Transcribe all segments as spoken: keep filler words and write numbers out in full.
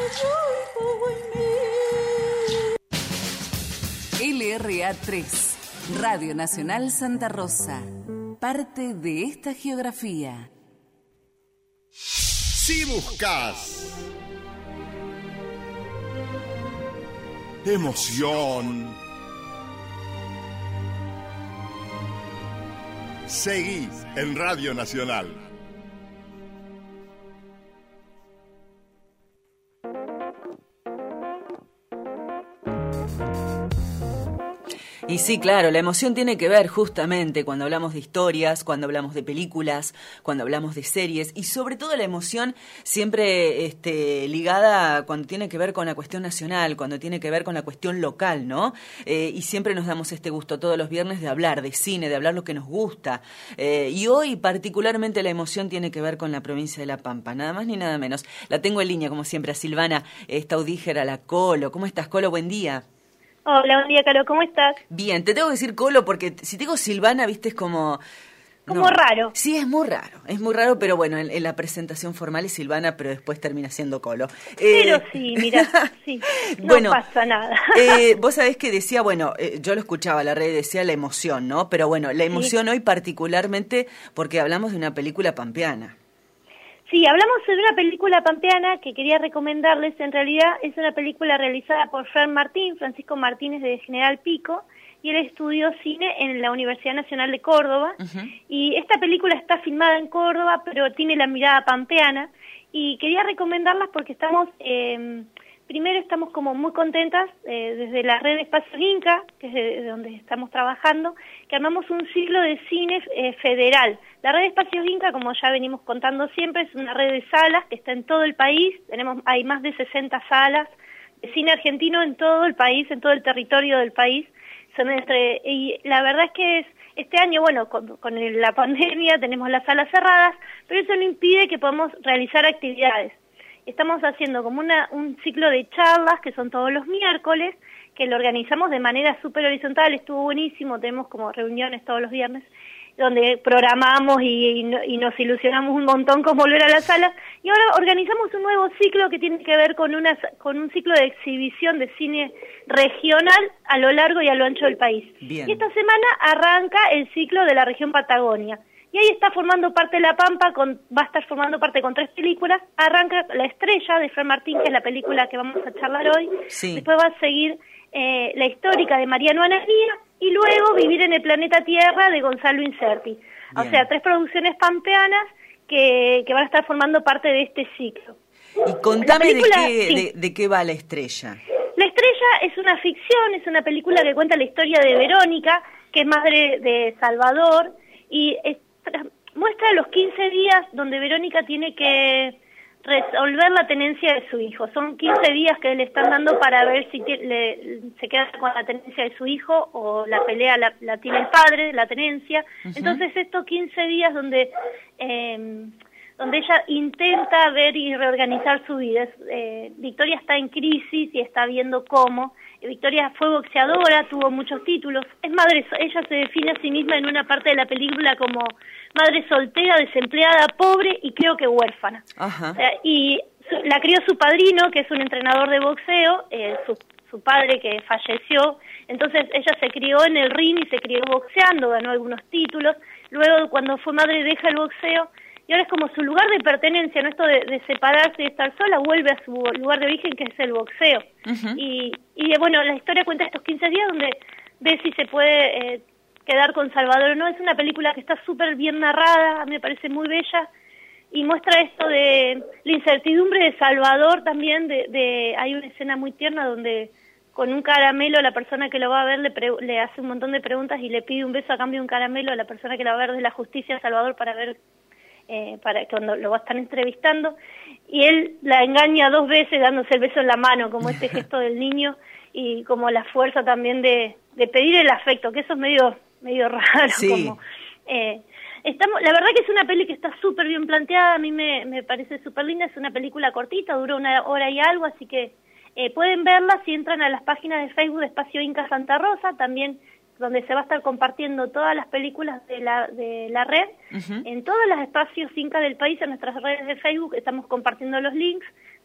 L R A tres, Radio Nacional Santa Rosa, parte de esta geografía. Si buscas emoción, seguí en Radio Nacional. Y sí, claro, la emoción tiene que ver justamente cuando hablamos de historias, cuando hablamos de películas, cuando hablamos de series, y sobre todo la emoción siempre este, ligada cuando tiene que ver con la cuestión nacional, cuando tiene que ver con la cuestión local, ¿no? Eh, y siempre nos damos este gusto todos los viernes de hablar de cine, de hablar lo que nos gusta. Eh, y hoy particularmente la emoción tiene que ver con la provincia de La Pampa, nada más ni nada menos. La tengo en línea, como siempre, a Silvana Staudíger, a la Colo. ¿Cómo estás, Colo? Buen día. Hola, buen día, Caro, ¿cómo estás? Bien, te tengo que decir Colo porque si te digo Silvana, viste, es como... Como no. raro. Sí, es muy raro, es muy raro, pero bueno, en, en la presentación formal es Silvana, pero después termina siendo Colo. Pero eh... sí, mira, sí, no bueno, pasa nada. eh, vos sabés que decía, bueno, eh, yo lo escuchaba, la red decía la emoción, ¿no? Pero bueno, la emoción sí. Hoy particularmente porque hablamos de una película pampeana. Sí, hablamos de una película pampeana que quería recomendarles. En realidad es una película realizada por Fran Martín, Francisco Martínez de General Pico, y él estudió cine en la Universidad Nacional de Córdoba. Uh-huh. Y esta película está filmada en Córdoba, pero tiene la mirada pampeana. Y quería recomendarlas porque estamos... Eh, Primero estamos como muy contentas eh, desde la red Espacios Inca, que es de, de donde estamos trabajando, que armamos un ciclo de cine eh, federal. La red Espacios Inca, como ya venimos contando siempre, es una red de salas que está en todo el país. Tenemos Hay más de sesenta salas de cine argentino en todo el país, en todo el territorio del país. Son entre, y la verdad es que es, este año, bueno, con, con el, la pandemia tenemos las salas cerradas, pero eso no impide que podamos realizar actividades. Estamos haciendo como una, un ciclo de charlas que son todos los miércoles, que lo organizamos de manera súper horizontal, estuvo buenísimo, tenemos como reuniones todos los viernes, donde programamos y, y, y nos ilusionamos un montón con volver a las salas, y ahora organizamos un nuevo ciclo que tiene que ver con, una, con un ciclo de exhibición de cine regional a lo largo y a lo ancho del país. Bien. Y esta semana arranca el ciclo de la región Patagonia. Y ahí está formando parte de La Pampa, con, va a estar formando parte con tres películas. Arranca La Estrella, de Fran Martín, que es la película que vamos a charlar hoy. Sí. Después va a seguir eh, La Histórica, de Mariano Ananía. Y luego Vivir en el Planeta Tierra, de Gonzalo Incerti. Bien. O sea, tres producciones pampeanas que, que van a estar formando parte de este ciclo. Y contame película, de, qué, sí. de, de qué va La Estrella. La Estrella es una ficción, es una película que cuenta la historia de Verónica, que es madre de Salvador, y es, muestra los quince días donde Verónica tiene que resolver la tenencia de su hijo. Son quince días que le están dando para ver si te, le, se queda con la tenencia de su hijo o la pelea la, la tiene el padre, la tenencia. Uh-huh. Entonces estos quince días donde eh, donde ella intenta ver y reorganizar su vida. Eh, Victoria está en crisis y está viendo cómo. Victoria fue boxeadora, tuvo muchos títulos, es madre, ella se define a sí misma en una parte de la película como madre soltera, desempleada, pobre y creo que huérfana. Ajá. O sea, y su, la crió su padrino, que es un entrenador de boxeo, eh, su, su padre que falleció, entonces ella se crió en el ring y se crió boxeando, ganó algunos títulos, luego cuando fue madre deja el boxeo, y ahora es como su lugar de pertenencia, no esto de, de separarse y estar sola, vuelve a su lugar de origen, que es el boxeo. Uh-huh. Y, y bueno, la historia cuenta estos quince días donde ve si se puede eh, quedar con Salvador o no. Es una película que está súper bien narrada, me parece muy bella, y muestra esto de la incertidumbre de Salvador también, de, de hay una escena muy tierna donde con un caramelo la persona que lo va a ver le, pre, le hace un montón de preguntas y le pide un beso a cambio de un caramelo a la persona que lo va a ver de la justicia a Salvador para ver... Eh, para cuando lo están entrevistando, y él la engaña dos veces dándose el beso en la mano, como este gesto del niño, y como la fuerza también de, de pedir el afecto, que eso es medio medio raro. Sí. Como, eh, estamos, la verdad que es una peli que está súper bien planteada, a mí me, me parece súper linda, es una película cortita, dura una hora y algo, así que eh, pueden verla si entran a las páginas de Facebook de Espacio Inca Santa Rosa, también donde se va a estar compartiendo todas las películas de la de la red, uh-huh. En todos los espacios Inca del país, en nuestras redes de Facebook, estamos compartiendo los links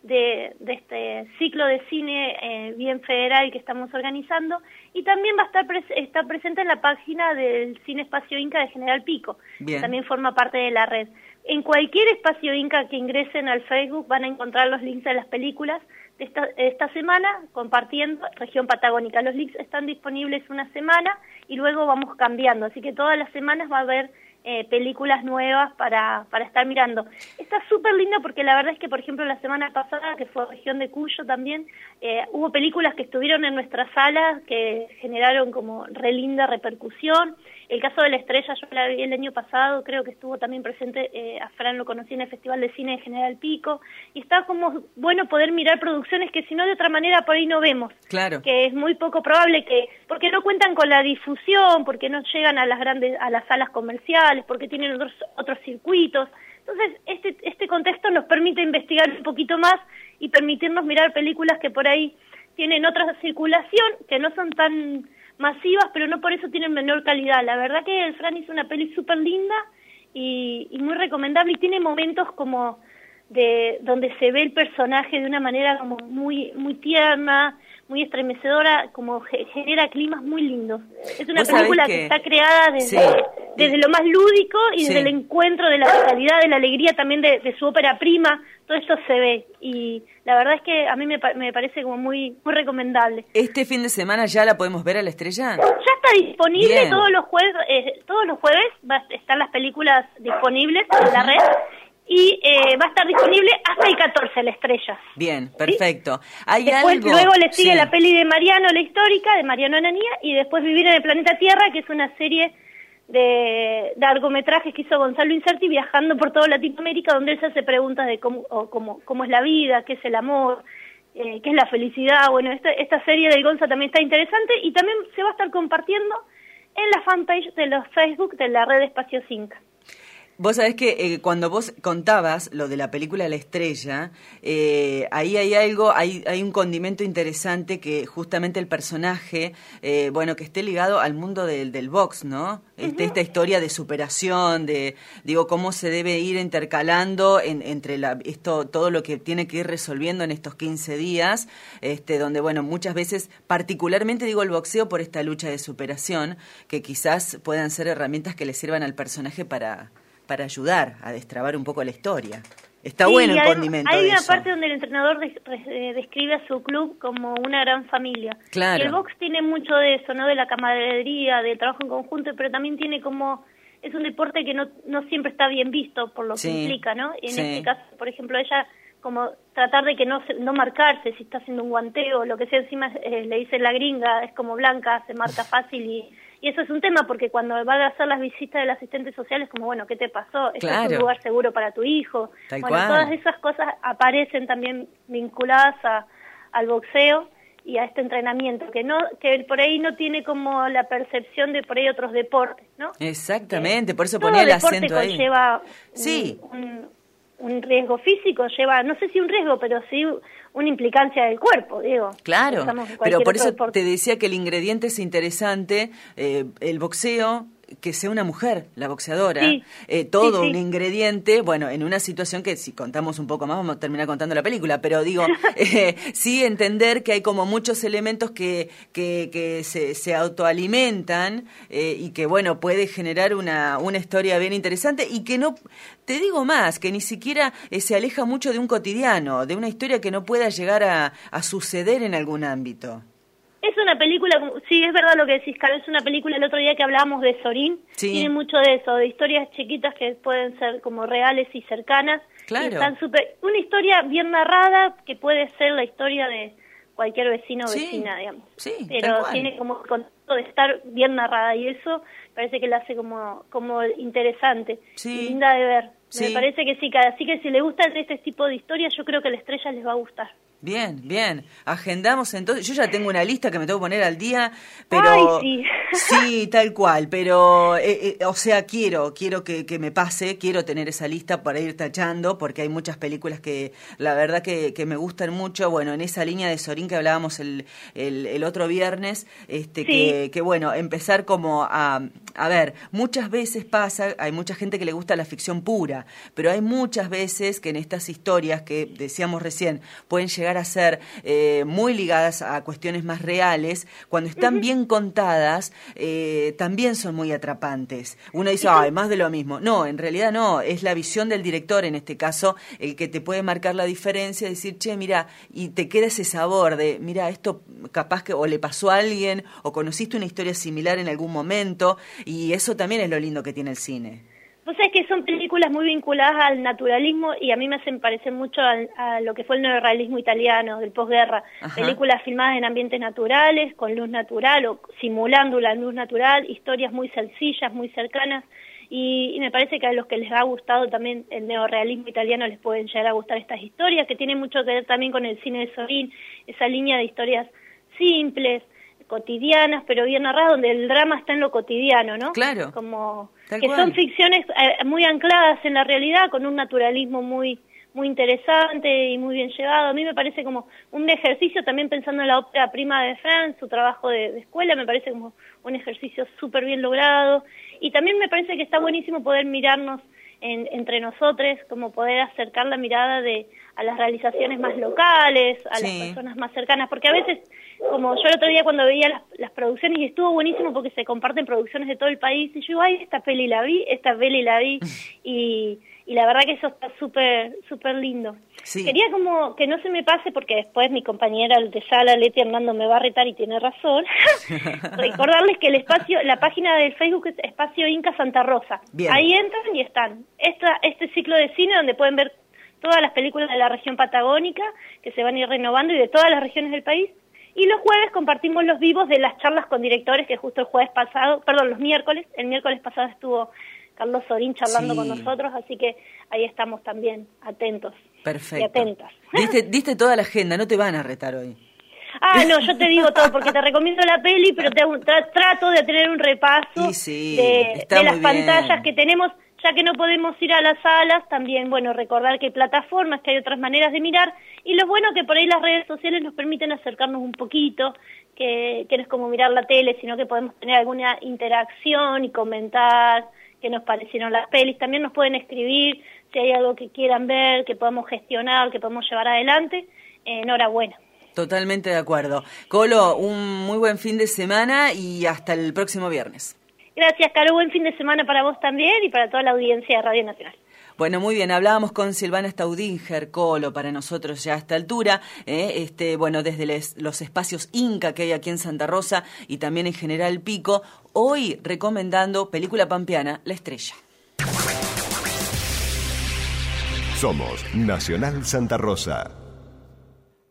de, de este ciclo de cine eh, bien federal que estamos organizando, y también va a estar pres está presente en la página del Cine Espacio Inca de General Pico, Bien. que también forma parte de la red. En cualquier espacio Inca que ingresen al Facebook van a encontrar los links de las películas de esta, esta semana, compartiendo Región Patagónica. Los links están disponibles una semana y luego vamos cambiando, así que todas las semanas va a haber eh, películas nuevas para, para estar mirando. Está súper lindo porque la verdad es que, por ejemplo, la semana pasada, que fue Región de Cuyo también, eh, hubo películas que estuvieron en nuestra sala que generaron como re linda repercusión. El caso de La Estrella, yo la vi el año pasado, creo que estuvo también presente, eh, a Fran lo conocí en el Festival de Cine de General Pico, y está como bueno poder mirar producciones que si no de otra manera por ahí no vemos. Claro. Que es muy poco probable que, porque no cuentan con la difusión, porque no llegan a las grandes, a las salas comerciales, porque tienen otros, otros circuitos. Entonces, este, este contexto nos permite investigar un poquito más y permitirnos mirar películas que por ahí tienen otra circulación, que no son tan masivas, pero no por eso tienen menor calidad. La verdad que el Fran hizo una peli súper linda y, y muy recomendable, y tiene momentos como de donde se ve el personaje de una manera como muy muy tierna, muy estremecedora, como ge genera climas muy lindos. Es una película que... que está creada desde, sí. desde lo más lúdico y sí. desde el encuentro de la vitalidad, de la alegría también de, de su ópera prima. Todo esto se ve y la verdad es que a mí me, me parece como muy muy recomendable. ¿Este fin de semana ya la podemos ver a La Estrella? Ya está disponible. Bien. todos los jueves eh, todos los jueves va a estar las películas disponibles en la red. Y eh, va a estar disponible hasta el catorce, La Estrella. Bien, perfecto. ¿Sí? ¿Hay después, algo? Luego le sigue sí. la peli de Mariano, la histórica, de Mariano Ananía, y después Vivir en el Planeta Tierra, que es una serie de largometrajes que hizo Gonzalo Incerti viajando por toda Latinoamérica, donde él se hace preguntas de cómo, o cómo, cómo es la vida, qué es el amor, eh, qué es la felicidad. Bueno, esta, esta serie del Gonza también está interesante y también se va a estar compartiendo en la fanpage de los Facebook de la red Espacios Inca. Vos sabés que eh, cuando vos contabas lo de la película La Estrella, eh, ahí hay algo, hay, hay un condimento interesante que justamente el personaje, eh, bueno, que esté ligado al mundo del, del box, ¿no? Este, uh-huh. Esta historia de superación, de, digo, cómo se debe ir intercalando en, entre la, esto, todo lo que tiene que ir resolviendo en estos quince días, este, donde, bueno, muchas veces, particularmente digo el boxeo por esta lucha de superación, que quizás puedan ser herramientas que le sirvan al personaje para... para ayudar a destrabar un poco la historia. Está sí, bueno el hay, condimento hay de una eso. parte donde el entrenador des, des, describe a su club como una gran familia. Claro. Y el box tiene mucho de eso, ¿no? De la camaradería, del trabajo en conjunto, pero también tiene como... Es un deporte que no, no siempre está bien visto por lo sí. que implica, ¿no? Y en sí. este caso, por ejemplo, ella como tratar de que no no marcarse si está haciendo un guanteo, lo que sea, encima eh, le dice la gringa, es como blanca, se marca fácil y... Y eso es un tema porque cuando va a hacer las visitas del asistente social es como, bueno, ¿qué te pasó? ¿Este claro. es un lugar seguro para tu hijo? Tal bueno, cual. Todas esas cosas aparecen también vinculadas a, al boxeo y a este entrenamiento, que no que por ahí no tiene como la percepción de por ahí otros deportes, ¿no? Exactamente, eh, por eso ponía el acento ahí. Conlleva sí. un, un, un riesgo físico, lleva, no sé si un riesgo, pero sí una implicancia del cuerpo, digo. Claro, pero por eso deporte. Te decía que el ingrediente es interesante, eh, el boxeo, que sea una mujer, la boxeadora, sí, eh, todo sí, sí. un ingrediente, bueno, en una situación que si contamos un poco más vamos a terminar contando la película, pero digo, eh, sí entender que hay como muchos elementos que, que, que se, se autoalimentan eh, y que, bueno, puede generar una, una historia bien interesante y que no, te digo más, que ni siquiera eh, se aleja mucho de un cotidiano, de una historia que no pueda llegar a, a suceder en algún ámbito. Es una película, sí, es verdad lo que decís, Carlos, es una película, el otro día que hablábamos de Sorín, sí. tiene mucho de eso, de historias chiquitas que pueden ser como reales y cercanas. Claro. Y están super, una historia bien narrada que puede ser la historia de cualquier vecino o sí. vecina, digamos. Sí, pero tiene como el concepto de estar bien narrada y eso parece que la hace como, como interesante, sí. y linda de ver. Sí. Me parece que sí, así que si le gustan este tipo de historias, yo creo que a La Estrella les va a gustar. Bien, bien. Agendamos entonces. Yo ya tengo una lista que me tengo que poner al día, pero... Ay, sí. Sí, tal cual, pero, eh, eh, o sea, quiero, quiero que, que me pase, quiero tener esa lista para ir tachando, porque hay muchas películas que la verdad que, que me gustan mucho. Bueno, en esa línea de Sorín que hablábamos el, el, el otro viernes, este, Sí. que, que bueno, empezar como a, a ver, muchas veces pasa, hay mucha gente que le gusta la ficción pura, pero hay muchas veces que en estas historias que decíamos recién pueden llegar a ser eh, muy ligadas a cuestiones más reales, cuando están uh-huh. bien contadas, Eh, también son muy atrapantes. Uno dice, ay, más de lo mismo. No, en realidad no, es la visión del director en este caso el que te puede marcar la diferencia, decir, che, mira, y te queda ese sabor de, mira, esto capaz que o le pasó a alguien o conociste una historia similar en algún momento, y eso también es lo lindo que tiene el cine. Vos sabés que son películas muy vinculadas al naturalismo y a mí me hacen parecer mucho a, a lo que fue el neorrealismo italiano del posguerra. Ajá. Películas filmadas en ambientes naturales, con luz natural o simulando la luz natural, historias muy sencillas, muy cercanas y, y me parece que a los que les ha gustado también el neorrealismo italiano les pueden llegar a gustar estas historias que tienen mucho que ver también con el cine de Sorín, esa línea de historias simples, cotidianas, pero bien narradas, donde el drama está en lo cotidiano, ¿no? Claro. Como Tal que cual. son ficciones eh, muy ancladas en la realidad, con un naturalismo muy muy interesante y muy bien llevado. A mí me parece como un ejercicio, también pensando en la ópera prima de France, su trabajo de, de escuela, me parece como un ejercicio súper bien logrado. Y también me parece que está buenísimo poder mirarnos en, entre nosotros, como poder acercar la mirada de a las realizaciones más locales, a sí. las personas más cercanas, porque a veces, como yo el otro día cuando veía las, las producciones, y estuvo buenísimo porque se comparten producciones de todo el país, y yo digo, ay, esta peli la vi, esta peli la vi, y, y la verdad que eso está súper súper lindo. Sí. Quería como que no se me pase, porque después mi compañera de sala, Leti Hernando, me va a retar y tiene razón, recordarles que el espacio, la página del Facebook es Espacio Inca Santa Rosa. Bien. Ahí entran y están. Esta, este ciclo de cine donde pueden ver todas las películas de la región patagónica, que se van a ir renovando, y de todas las regiones del país. Y los jueves compartimos los vivos de las charlas con directores, que justo el jueves pasado, perdón, los miércoles, el miércoles pasado estuvo Carlos Sorín charlando sí. con nosotros, así que ahí estamos también atentos. Perfecto. Y atentas. Diste, diste toda la agenda, no te van a retar hoy. Ah, no, yo te digo todo, porque te recomiendo la peli, pero te, tra, trato de tener un repaso sí, de, de las pantallas que tenemos. Ya que no podemos ir a las salas, también, bueno, recordar que hay plataformas, que hay otras maneras de mirar, y lo bueno que por ahí las redes sociales nos permiten acercarnos un poquito, que, que no es como mirar la tele, sino que podemos tener alguna interacción y comentar qué nos parecieron las pelis. También nos pueden escribir si hay algo que quieran ver, que podamos gestionar, que podemos llevar adelante. Eh, enhorabuena. Totalmente de acuerdo. Colo, un muy buen fin de semana y hasta el próximo viernes. Gracias, Caro. Buen fin de semana para vos también y para toda la audiencia de Radio Nacional. Bueno, muy bien, hablábamos con Silvana Staudinger, Colo, para nosotros ya a esta altura, eh, este, bueno, desde les, los espacios Inca que hay aquí en Santa Rosa y también en General Pico, hoy recomendando película pampeana, La Estrella. Somos Nacional Santa Rosa.